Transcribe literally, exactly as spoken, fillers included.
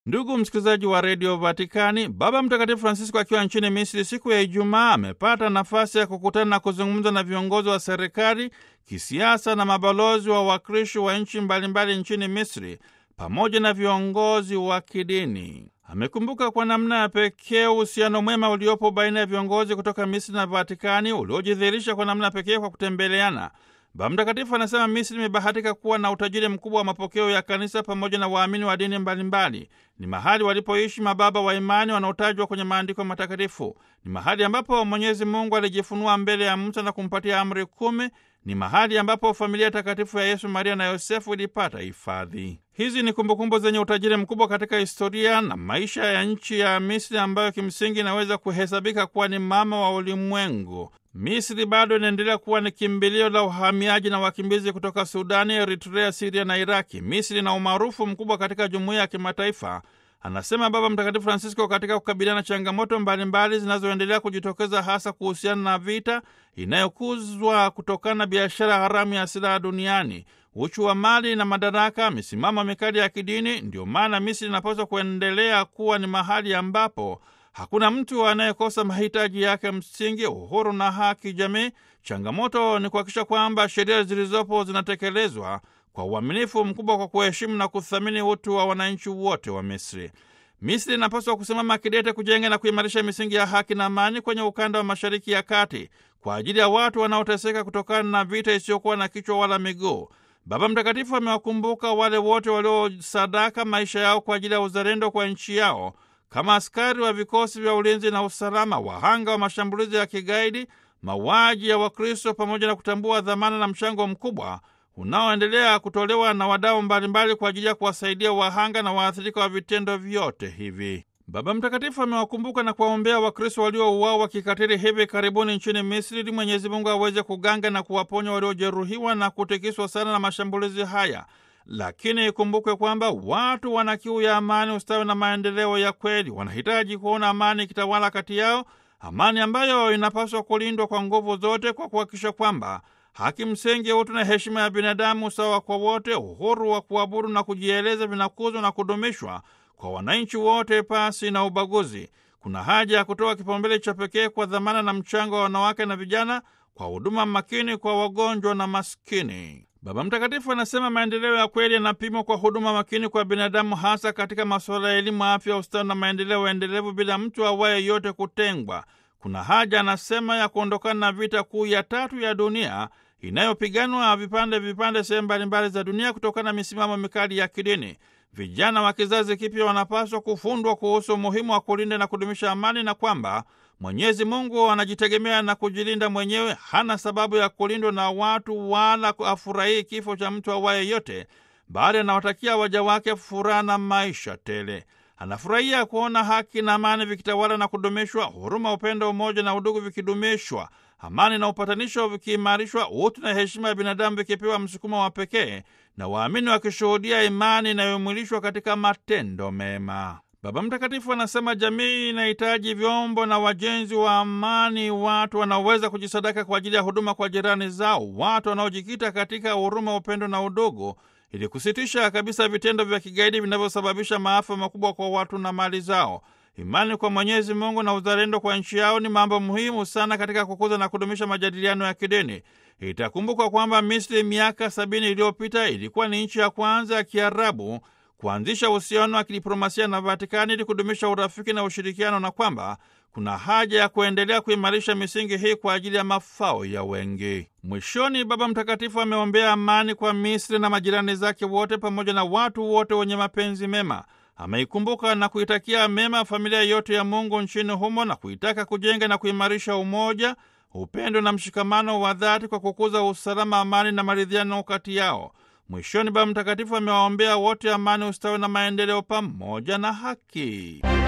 Ndugu msikilizaji wa redio Vatikani, Baba Mtakatifu Francisco akiwa nchini Misri siku ya Ijumaa amepata nafasi ya kukutana na kuzungumza na viongozi wa serikali, kisiasa na mabalozi wa Wakristo wa nchi mbalimbali nchini Misri pamoja na viongozi wa kidini. Amekumbuka kwa namna ya pekee uhusiano mwema uliopo baina ya viongozi kutoka Misri na Vatikani uliojidhihirisha kwa namna pekee kwa kutembeleana. Baba Mtakatifu anasema Misri imebahatika kuwa na utajiri mkubwa wa mapokeo ya kanisa pamoja na waamini wa dini mbalimbali. Ni mahali walipoishi mababa wa imani wanaotajwa kwenye maandiko matakatifu. Ni mahali ambapo Mwenyezi Mungu alijifunua mbele ya Musa na kumpatia amri kumi. Ni mahali ambapo familia takatifu ya Yesu, Maria na Yosefu ilipata hifadhi. Hizi ni kumbukumbu zenye utajiri mkubwa katika historia na maisha ya nchi ya Misri ambayo kimsingi inaweza kuhesabika kuwa ni mama wa ulimwengu. Misri bado inaendelea kuwa ni kimbilio la uhamiaji na wakimbizi kutoka Sudani, Eritrea, Siria na Iraki. Misri na umaarufu mkubwa katika jumuiya ya kimataifa, anasema Baba Mtakatifu Francisco, katika kukabiliana na changamoto mbalimbali zinazoendelea kujitokeza, hasa kuhusiana na vita inayokuzwa kutokana na biashara haramu ya silaha duniani, uchu wa mali na madaraka, misimamo mikali ya kidini. Ndio maana Misri inapaswa kuendelea kuwa ni mahali ambapo hakuna mtu anayekosa mahitaji yake msingi, uhuru na haki jamii. Changamoto ni kuhakikisha kwamba sheria zilizopo zinatekelezwa kwa uaminifu mkubwa, kwa kuheshimu na kuthamini utu wa wananchi wote wa Misri. Misri inapaswa kusimama kidete kujenga na kuimarisha misingi ya haki na amani kwenye ukanda wa Mashariki ya Kati kwa ajili ya watu wanaoteseka kutokana na vita isiyokuwa na kichwa wala miguu. Baba Mtakatifu amewakumbuka wale wote waliosadaka maisha yao kwa ajili ya uzalendo kwa nchi yao, kama askari wa vikosi vya ulinzi na usalama, wahanga wa mashambulizi ya kigaidi, mauaji ya Wakristo, pamoja na kutambua dhamana na mchango mkubwa unaoendelea kutolewa na wadau mbalimbali kwa ajili ya kuwasaidia wahanga na waathirika wa vitendo vyote hivi. Baba Mtakatifu amewakumbuka na kuwaombea Wakristo waliouawa kikatili hivi karibuni nchini Misri, ili Mwenyezi Mungu aweze kuganga na kuwaponya waliojeruhiwa na kutikiswa sana na mashambulizi haya. Lakini ikumbukwe kwamba watu wana kiu ya amani, ustawi na maendeleo ya kweli. Wanahitaji kuona amani ikitawala kati yao, amani ambayo inapaswa kulindwa kwa nguvu zote, kwa kuhakikisha kwamba haki msingi, utu na heshima ya binadamu sawa kwa wote, uhuru wa kuabudu na kujieleza vinakuzwa na kudumishwa kwa wananchi wote pasi na ubaguzi. Kuna haja ya kutoa kipaumbele cha pekee kwa dhamana na mchango wa wanawake na vijana, kwa huduma makini kwa wagonjwa na maskini. Baba Mtakatifu anasema maendeleo ya kweli yanapimwa kwa huduma makini kwa binadamu, hasa katika masuala ya elimu, afya, ustawi na maendeleo endelevu, bila mtu awaye yote kutengwa. Kuna haja, anasema, ya kuondokana na vita kuu ya tatu ya dunia inayopiganwa vipande vipande sehemu mbalimbali za dunia kutokana na misimamo mikali ya kidini. Vijana wa kizazi kipya wanapaswa kufundwa kuhusu umuhimu wa kulinda na kudumisha amani, na kwamba Mwenyezi Mungu anajitegemea na kujilinda mwenyewe. Hana sababu ya kulindwa na watu wala afurahii kifo cha mtu awaye yote, bali anawatakia waja wake furaha na maisha tele. Anafurahia kuona haki na amani vikitawala na kudumishwa, huruma, upendo, umoja na udugu vikidumishwa, amani na upatanisho vikiimarishwa, utu na heshima ya binadamu vikipewa msukumo wa pekee, na waamini wakishuhudia imani inayomwilishwa katika matendo mema. Baba Mtakatifu anasema jamii inahitaji vyombo na wajenzi wa amani, watu wanaoweza kujisadaka kwa ajili ya huduma kwa jirani zao, watu wanaojikita katika huruma, upendo na udugu, ili kusitisha kabisa vitendo vya kigaidi vinavyosababisha maafa makubwa kwa watu na mali zao. Imani kwa Mwenyezi Mungu na uzalendo kwa nchi yao ni mambo muhimu sana katika kukuza na kudumisha majadiliano ya kidini. Itakumbukwa kwamba Misri miaka sabini iliyopita ilikuwa ni nchi ya kwanza ya Kiarabu kuanzisha uhusiano wa kidiplomasia na Vatikani ili kudumisha urafiki na ushirikiano, na kwamba kuna haja ya kuendelea kuimarisha misingi hii kwa ajili ya mafao ya wengi. Mwishoni, Baba Mtakatifu ameombea amani kwa Misri na majirani zake wote pamoja na watu wote wenye mapenzi mema. Ameikumbuka na kuitakia mema familia yote ya Mungu nchini humo, na kuitaka kujenga na kuimarisha umoja, upendo na mshikamano wa dhati kwa kukuza usalama, amani na maridhiano kati yao. Mwishoni, Baba Mtakatifu amewaombea wote amani, ustawi na maendeleo pamoja na haki.